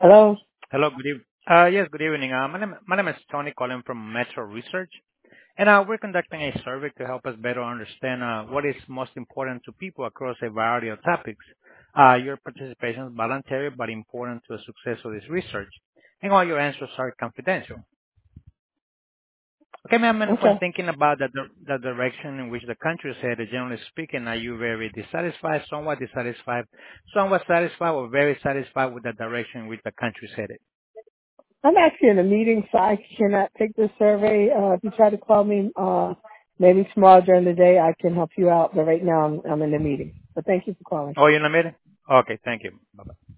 Hello? Hello, good evening. Yes, good evening. My name is Tony calling from Metro Research, and we're conducting a survey to help us better understand what is most important to people across a variety of topics. Your participation is voluntary but important to the success of this research, and all your answers are confidential. Okay, ma'am, and when Okay. thinking about the direction in which the country is headed, generally speaking, are you very dissatisfied, somewhat satisfied, or very satisfied with the direction in which the country is headed? I'm actually in a meeting, so I cannot take this survey. If you try to call me, maybe tomorrow during the day, I can help you out. But right now, I'm in a meeting. But thank you for calling. Oh, you're in a meeting? Okay, thank you. Bye-bye.